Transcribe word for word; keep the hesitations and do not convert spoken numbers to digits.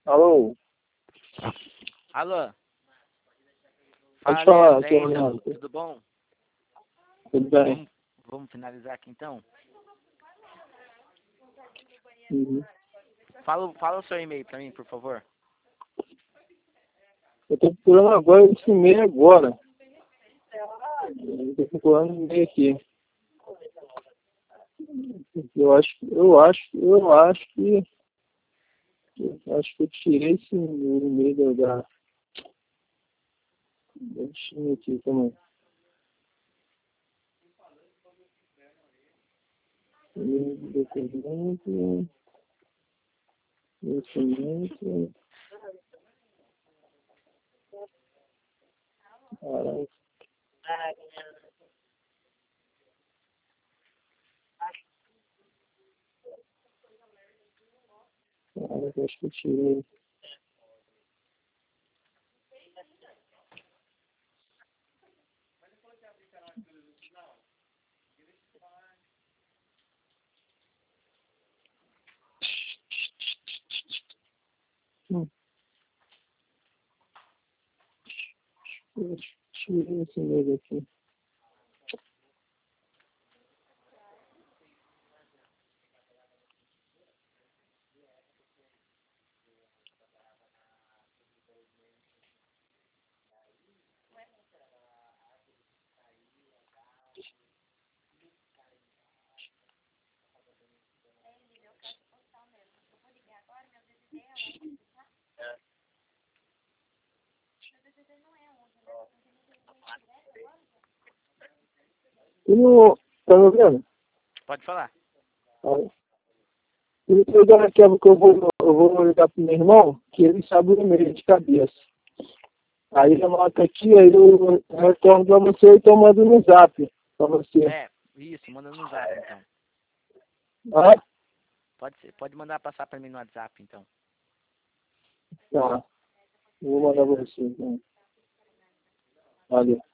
Alô? Alô? Pode Fala, falar, Leandro, aqui é é o isso? Leandro. Tudo bom? Tudo bem? Vamos, vamos finalizar aqui então? Uhum. Fala, fala o seu e-mail pra mim, por favor. Eu tô procurando agora esse e-mail agora. Eu tô procurando o e-mail aqui. Eu acho, eu acho, eu acho que eu acho que eu tirei esse e-mail da. Deixa eu ver aqui também. E-mail do documento. Documento. Caralho. Caralho, eu acho que eu tirei. Hum, eu acho que tirei esse e-mail aqui. E no. Tá me ouvindo? Pode falar. Ah, e depois da quebra que eu vou, eu vou ligar pro meu irmão, que ele sabe o e-mail de cabeça. Aí ele anota aqui, aí eu retorno pra você, então eu mando no zap pra você. É, isso, manda no zap então. Ah, Pode ser, pode mandar passar pra mim no WhatsApp então. tá. Eu vou mandar Beleza? pra você, então. Valeu.